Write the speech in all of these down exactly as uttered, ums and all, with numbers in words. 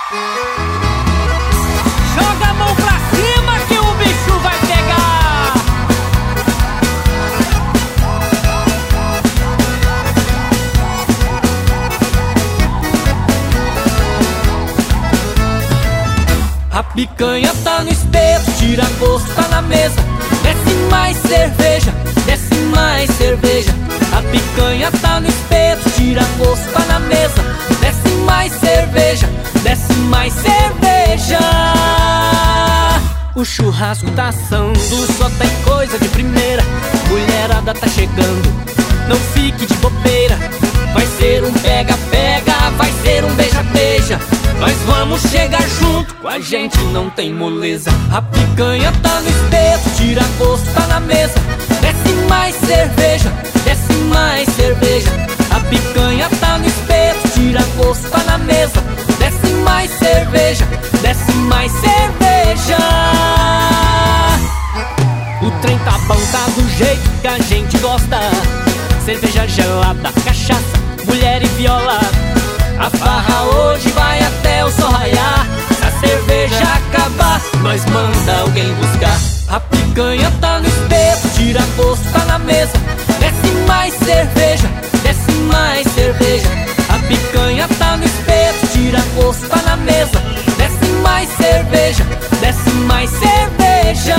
Joga a mão pra cima que o bicho vai pegar. A picanha tá no espeto, tira gosto, tá na mesa. Desce mais cerveja, desce mais cerveja. A picanha tá no espeto, tira gosto, tá na mesa. Desce mais cerveja, desce mais cerveja. O churrasco tá assando, só tem coisa de primeira. Mulherada tá chegando, não fique de bobeira. Vai ser um pega-pega, vai ser um beija-beija. Nós vamos chegar junto, com a gente não tem moleza. A picanha tá no espeto, tira gosto, tá na mesa. Desce mais cerveja, desce mais cerveja. A picanha tá no espeto, tira gosto, tá na mesa. Desce mais cerveja, desce mais cerveja. O trem tá bom, tá do jeito que a gente gosta. Cerveja gelada, cachaça, mulher e viola. A farra hoje vai até o sol raiar. Se a cerveja acabar, nós manda alguém buscar. A picanha tá no espeto, tira gosto, tá na mesa. Desce mais cerveja, desce mais cerveja. A picanha tá no espeto, tira gosto, tá na mesa. Desce mais cerveja, desce mais cerveja.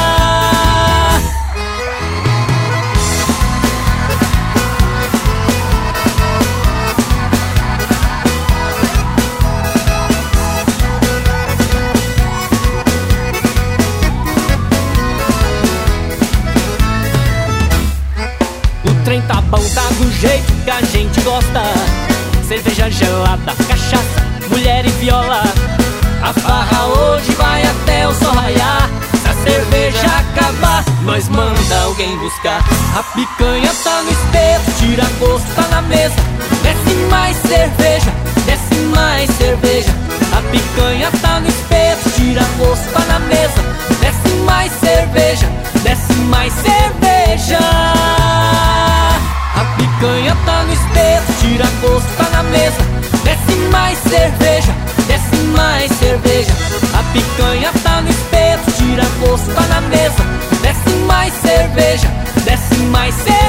O trem tá bom, tá do jeito que a gente gosta. Cerveja gelada, cachaça, mulher e viola. A farra hoje vai até o sol raiar. Se a cerveja acabar, nós manda alguém buscar. A picanha tá no espeto, tira gosto, tá na mesa. Desce mais cerveja, desce mais cerveja. A picanha tá no espeto, tira gosto, tá na mesa. Desce mais cerveja, desce mais cerveja. A picanha tá no espeto, tira gosto, tá na mesa. Desce mais cerveja, desce mais cerveja. A picanha tá no espeto, tira gosto, tá na mesa. Desce mais cerveja, desce mais cerveja.